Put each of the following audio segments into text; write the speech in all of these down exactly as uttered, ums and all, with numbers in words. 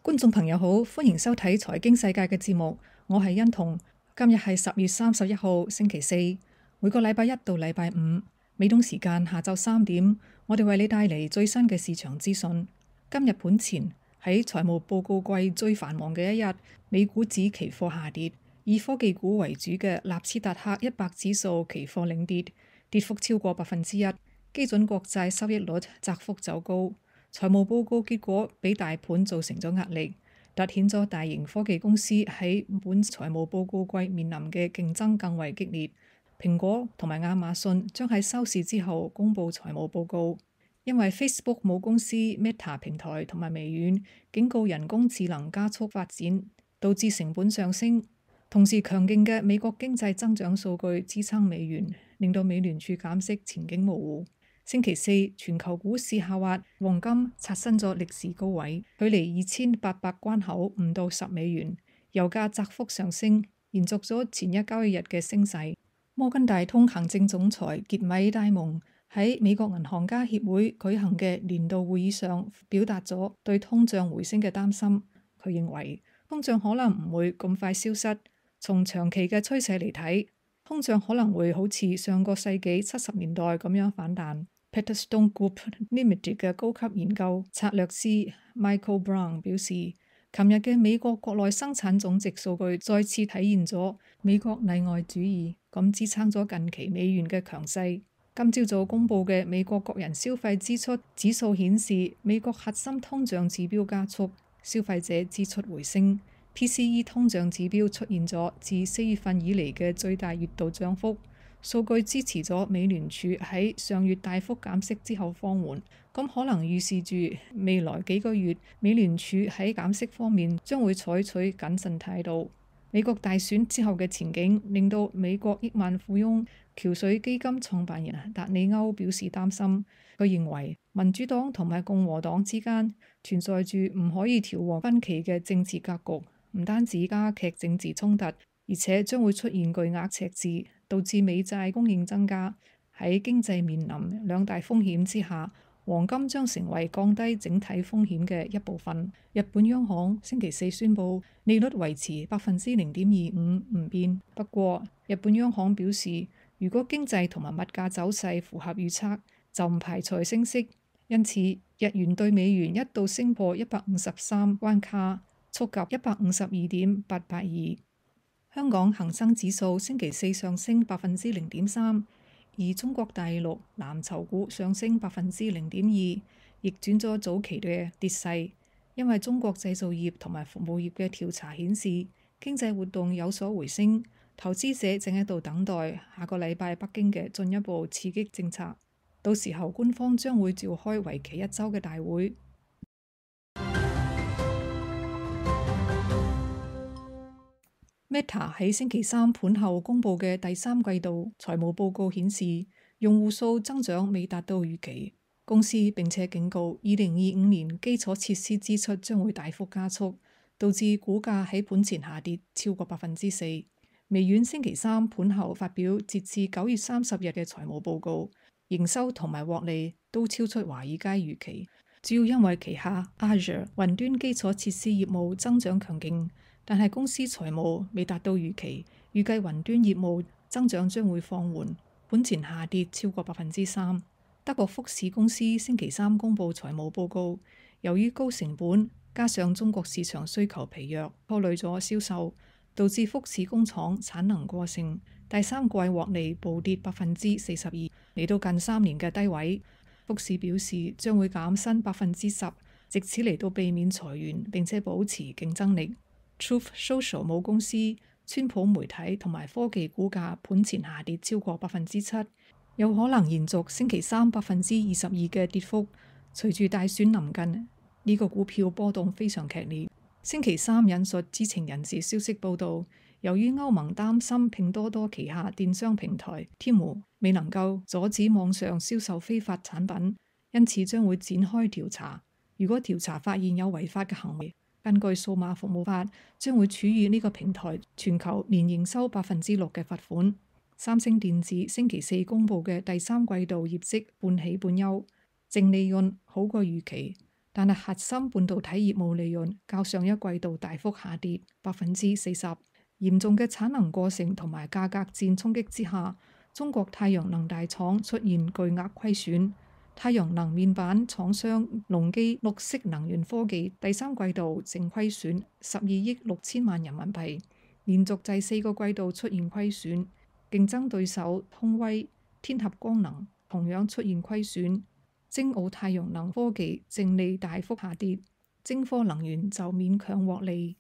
觀眾朋友好，歡迎收睇財經世界嘅節目，我係欣彤。今日係十月三十一號星期四，每個禮拜一到禮拜五，美東時間下晝三點，我哋為你帶嚟最新嘅市場資訊。今日盤前喺財務報告季最繁忙嘅一日，美股指期貨下跌，以科技股為主嘅納斯達克一百指數期貨領跌，跌幅超過百分之一，基準國債收益率窄幅走高。財務報告結果俾大盤造成咗壓力，凸顯咗大型科技公司喺本財務報告季面臨嘅競爭更為激烈。蘋果同埋亞馬遜將喺收市之後公佈財務報告，因為 Facebook 母公司 Meta 平台同埋微軟警告人工智能加速發展，導致成本上升。同時強勁嘅美國經濟增長數據支撐美元，令到美聯儲減息前景模糊。星期四，全球股市下滑，黃金刷新咗歷史高位，距離二千八百關口唔到十美元。油價窄幅上升，延續咗前一交易日嘅升勢。摩根大通行政總裁傑米戴蒙喺美國銀行家協會舉行嘅年度會議上，表達咗對通脹回升嘅擔心。佢認為通脹可能唔會咁快消失，從長期嘅趨勢嚟睇，通脹可能會好似上個世紀七十年代咁樣反彈。Peterstone Group Limited 嘅高級研究策略師 Michael Brown 表示，琴日嘅美國國內生產總值數據再次體現咗美國例外主義，咁支撐咗近期美元嘅強勢。今朝早公佈嘅美國個人消費支出指數顯示，美國核心通脹指標加速，消費者支出回升。P C E 通脹指標出現咗自四月份以嚟嘅最大月度漲幅。數據支持咗美聯儲喺上月大幅減息之後放緩，咁可能預示住未來幾個月美聯儲喺減息方面將會採取謹慎態度。美國大選之後嘅前景令到美國億萬富翁橋水基金創辦人達里歐表示擔心。佢認為民主黨同埋共和黨之間存在住唔可以調和分歧嘅政治格局，唔單止加劇政治衝突，而且將會出現巨額赤字，導致美債供應增加。喺經濟面臨兩大風險之下，黃金將成為降低整體風險嘅一部分。日本央行星期四宣布利率維持百分之零點二五唔變，不過日本央行表示，如果經濟同埋物價走勢符合預測，就唔排除升息。因此，日元對美元一度升破一百五十三關卡，觸及一百五十二點八八二。香港恒生指數星期四上升百分之零點三，而中國大陸藍籌股上升百分之零點二，逆轉咗早期嘅跌勢。因為中國製造業同埋服務業嘅調查顯示，經濟活動有所回升，投資者正喺度等待下個禮拜北京嘅進一步刺激政策。到時候官方將會召開為期一週嘅大會。Meta 喺星期三盤後公佈嘅第三季度財務報告顯示，用戶數增長未達到預期。公司並且警告，二零二五年基礎設施支出將會大幅加速，導致股價喺盤前下跌超過百分之四。微軟星期三盤後發表截至九月三十日嘅財務報告，營收同埋獲利都超出華爾街預期，主要因為旗下 Azure 雲端基礎設施業務增長強勁。但係公司財務未達到預期，預計雲端業務增長將會放緩，盤前下跌超過百分之三。德國福士公司星期三公佈財務報告，由於高成本加上中國市場需求疲弱，拖累咗銷售，導致福士工廠產能過剩，第三季獲利暴跌百分之四十二，嚟到近三年嘅低位。福士表示將會減薪百分之十，藉此嚟到避免裁員並且保持競爭力。Truth Social 母公司、川普媒體同埋科技股價盤前下跌超過百分之七，有可能延續星期三百分之二十二嘅跌幅。隨住大選臨近，呢個股票波動非常劇烈。星期三引述知情人士消息報道，由於歐盟擔心拼多多旗下電商平台 Temu 未能夠阻止網上銷售非法產品，因此將會展開調查。如果調查發現有違法嘅行為，根據數碼服務法，將會處以呢個平台全球年營收百分之六嘅罰款。三星電子星期四公佈嘅第三季度業績半喜半憂，淨利潤好過預期， 但係核心半導體業務利潤較上一季度大幅下跌百分之四十。嚴重嘅產能過剩同埋價格戰衝擊之下，中國太陽能大廠出現巨額虧損。太陽能面板廠商隆基綠色能源科技第三季度淨虧損十二億六千萬人民幣，連續第四個季度出現虧損。競爭對手通威、天合光能同樣出現虧損。晶澳太陽能科技淨利大幅下跌，晶科能源就勉強獲利。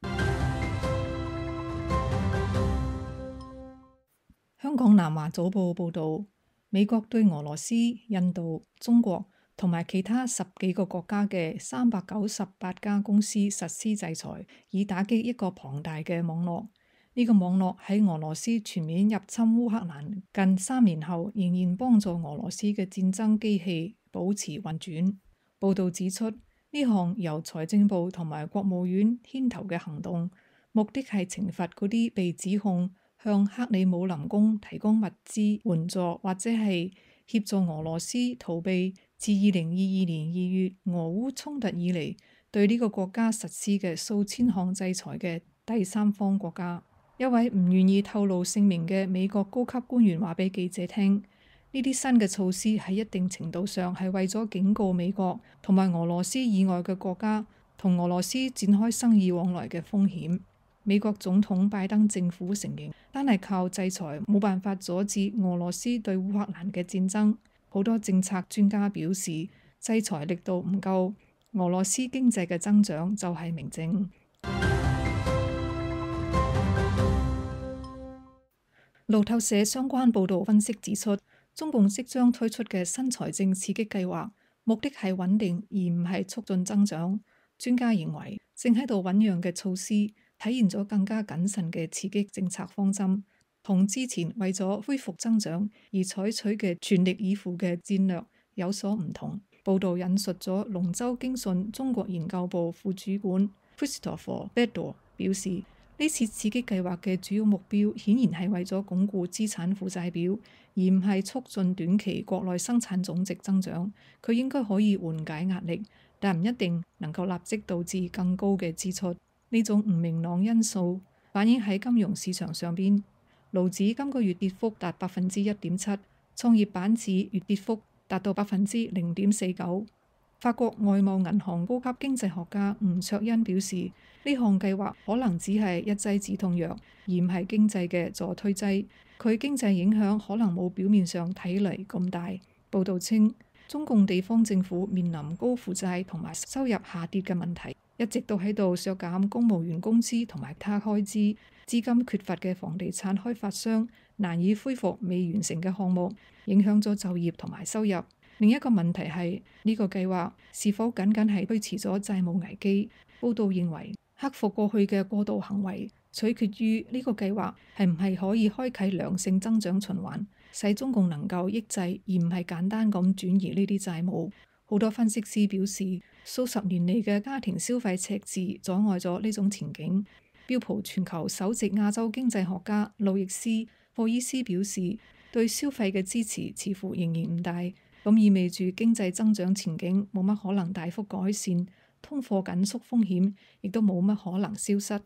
香港南華早報報導，美國對俄羅斯、印度、中國同埋其他十幾個國家嘅三百九十八家公司實施制裁，以打擊一個龐大嘅網絡。呢個網絡喺俄羅斯全面入侵烏克蘭近三年後，仍然幫助俄羅斯嘅戰爭機器保持運轉。報導指出，呢項由財政部同埋國務院牽頭嘅行動，目的係懲罰嗰啲被指控向克里姆林宮提供物資援助或者係協助俄羅斯逃避自二零二二年二月俄烏衝突以嚟對呢個國家實施嘅數千項制裁嘅第三方國家。一位唔願意透露姓名嘅美國高級官員話俾記者聽，呢啲新嘅措施喺一定程度上係為咗警告美國同埋俄羅斯以外嘅國家同俄羅斯展開生意往來嘅風險。美國總統拜登政府承認，單係靠制裁冇辦法阻止俄羅斯對烏克蘭嘅戰爭。好多政策專家表示，制裁力度唔夠，俄羅斯經濟嘅增長就係明證。路透社相關報導分析指出，中共即將推出嘅新財政刺激計劃，目的係穩定而唔係促進增長。專家認為，正喺度醖釀嘅措施體現咗更加謹慎嘅刺激政策方針，同之前為咗恢復增長而採取嘅全力以赴嘅戰略有所唔同。報導引述咗龍州經信中國研究部副主管 Christopher Bedor 表示，呢次刺激計劃嘅主要目標顯然係為咗鞏固資產負債表，而唔係促進短期國內生產總值增長。佢應該可以緩解壓力，但唔一定能夠立即導致更高嘅支出。呢種唔明朗因素反映喺金融市場上邊。盧指今個月跌幅達百分之一點七，創業板指月跌幅達到百分之零點四九。法國外貿銀行高級經濟學家吳卓恩表示，呢項計劃可能只係一劑止痛藥，而唔係經濟嘅助推劑。佢經濟影響可能冇表面上睇嚟咁大。報導稱，中共地方政府面臨高負債同埋收入下跌嘅問題，一直都喺度削減公務員工資同埋其他開支。資金缺乏嘅房地產開發商難以恢復未完成嘅項目，影響咗就業同埋收入。另一個問題係呢個計劃是否僅僅係推遲咗債務危機？報道認為，克服過去嘅過度行為取決於呢個計劃係唔係可以開啟良性增長循環，使中共能夠抑制而唔係簡單咁轉移呢啲債務。好多分析師表示，數十年嚟嘅家庭消費赤字阻礙咗呢種前景。標普全球首席亞洲經濟學家路易斯·霍伊斯表示，對消費嘅支持似乎仍然唔大，咁意味住經濟增長前景冇乜可能大幅改善，通貨緊縮風險亦都冇乜可能消失。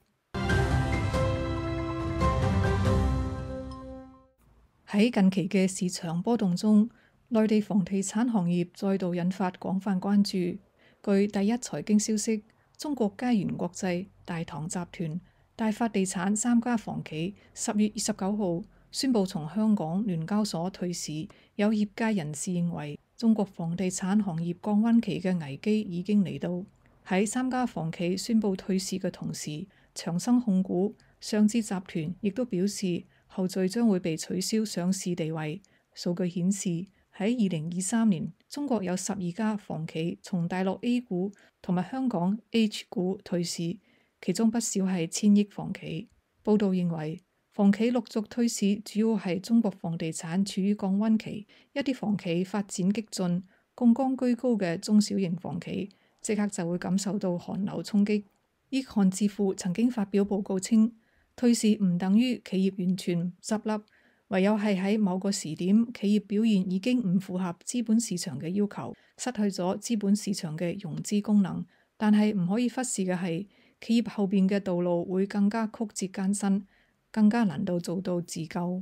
喺近期嘅市場波動中，內地房地產行業再度引發廣泛關注。據第一財經消息，中國佳源國際、大唐集團、大發地產三家房企十月二十九號宣布從香港聯交所退市。有業界人士認為，中國房地產行業降溫期嘅危機已經嚟到。喺三家房企宣布退市嘅同時，長生控股、上智集團亦都表示後續將會被取消上市地位。數據顯示，喺二零二三年，中國有十二家房企從大陸 A 股同埋香港 H 股退市，其中不少係千億房企。報道認為，房企陸續退市主要係中國房地產處於降溫期，一啲房企發展激進、槓桿居高嘅中小型房企即刻就會感受到寒流衝擊。億漢智庫曾經發表報告稱，退市唔等於企業完全執笠， 唯有係喺某個時點，企業表現已經唔符合資本市場嘅要求，失去咗資本市場嘅融資功能。但係唔可以忽視嘅係，企業後邊嘅道路會更加曲折艱辛，更加難度做到自救。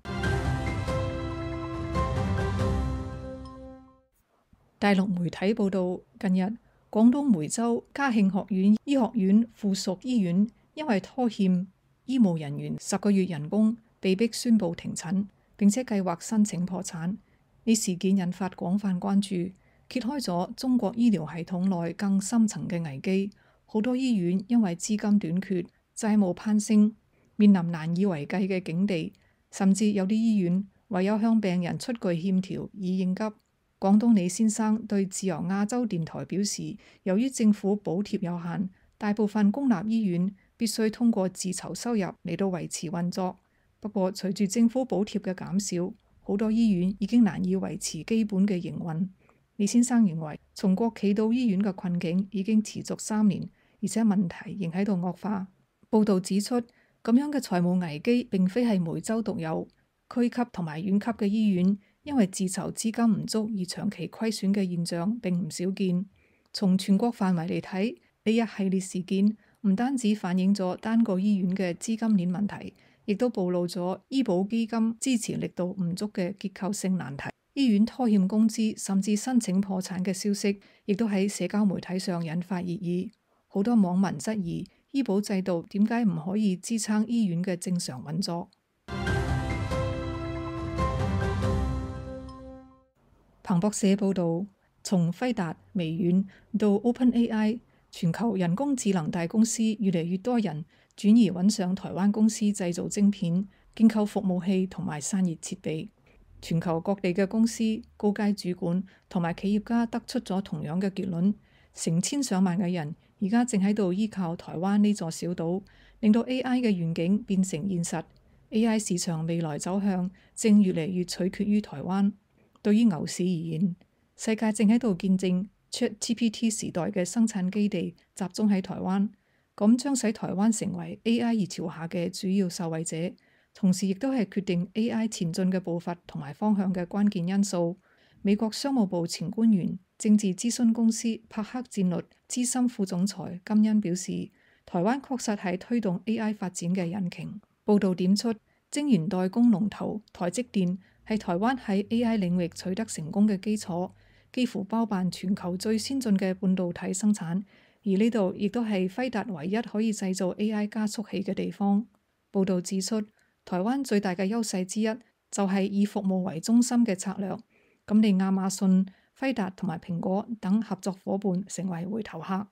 大陸媒體報道，近日廣東梅州嘉慶學院醫學院附屬醫院因為拖欠醫務人員十個月人工，被迫宣布停診，並且計劃申請破產。呢事件引發廣泛關注，揭開咗中國醫療系統內更深層嘅危機。好多醫院因為資金短缺、債務攀升，面臨難以為繼嘅境地，甚至有啲醫院唯有向病人出具欠條以應急。廣東李先生對自由亞洲電台表示，由於政府補貼有限，大部分公立醫院必須通過自籌收入嚟到維持運作。不過，隨住政府補貼嘅減少，好多醫院已經難以維持基本嘅營運。李先生認為，從國企到醫院嘅困境已經持續三年，而且問題仍喺度惡化。報導指出，咁樣嘅財務危機並非係梅州獨有，區級同埋縣級嘅醫院因為自籌資金唔足而長期虧損嘅現象並唔少見。從全國範圍嚟睇，呢一系列事件唔單止反映咗單個醫院嘅資金鏈問題，亦都暴露咗醫保基金支持力度唔足嘅結構性難題。醫院拖欠工資甚至申請破產嘅消息，亦都喺社交媒體上引發熱議。好多網民質疑醫保制度點解唔可以支撐醫院嘅正常運作。彭博社報導，從輝達、微軟到 OpenAI， 全球人工智能大公司越嚟越多人轉移揾上台灣公司製造晶片、建構服務器同埋散熱設備。全球各地嘅公司、高階主管同埋企業家得出咗同樣嘅結論，成千上萬嘅人而家正喺度依靠台灣呢座小島，令到 A I 嘅願景變成現實。A I 市場未來走向正越嚟越取決於台灣。對於牛市而言，世界正喺度見證 ChatGPT 時代嘅生產基地集中喺台灣，咁將使台灣成為 A I 熱潮下嘅主要受惠者，同時亦都係決定 A I 前進嘅步伐同埋方向嘅關鍵因素。美國商務部前官員、政治諮詢公司柏克戰略資深副總裁金恩表示，台灣確實係推動 A I 發展嘅引擎。報導點出，晶圓代工龍頭台積電係台灣喺 A I 領域取得成功嘅基礎，幾乎包辦全球最先進嘅半導體生產，而呢度亦都係輝達唯一可以製造 A I 加速器嘅地方。報導指出，台灣最大嘅優勢之一就係以服務為中心嘅策略，咁令亞馬遜、輝達同埋蘋果等合作夥伴成為回頭客。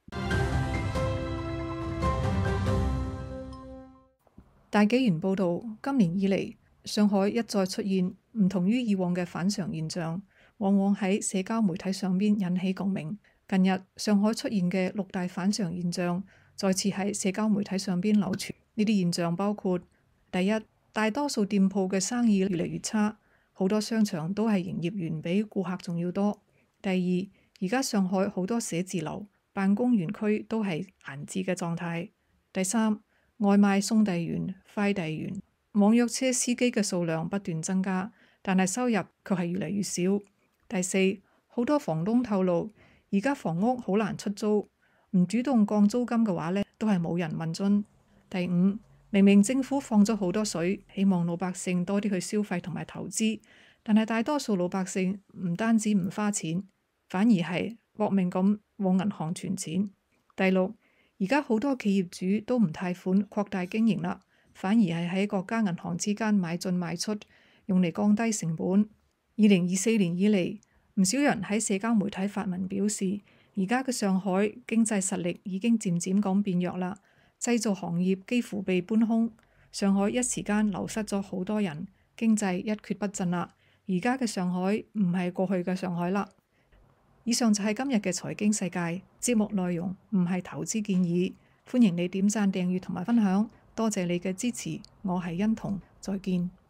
大紀元報導，今年以嚟，上海一再出現唔同於以往嘅反常現象，往往喺社交媒體上邊引起共鳴。近日上海出現嘅六大反常現象再次喺社交媒體上邊流傳。呢啲現象包括：第一，大多數店鋪嘅生意越嚟越差，好多商場都係營業員比顧客仲要多。第二，而家上海好多寫字樓、辦公園區都係閒置嘅狀態。第三，外賣送遞員、快遞員、網約車司機嘅數量不斷增加，但係收入卻係越嚟越少。第四，好多房東透露，而家房屋好難出租，唔主動降租金嘅話呢，都係冇人問津。第五，明明政府放咗好多水，希望老百姓多啲去消費同埋投資，但係大多數老百姓唔單止唔花錢，反而係搏命咁往銀行存錢。第六，而家好多企業主都唔貸款擴大經營啦，反而係喺各家銀行之間買進賣出，用嚟降低成本。二零二四年以嚟，唔少人喺社交媒體發文表示，而家嘅上海經濟實力已經漸漸咁變弱啦，製造行業幾乎被搬空，上海一時間流失咗好多人，經濟一蹶不振啦。而家嘅上海唔係過去嘅上海啦。以上就係今日嘅財經世界，節目內容唔係投資建議，歡迎你點讚、訂閱同埋分享，多謝你嘅支持，我係欣彤，再見。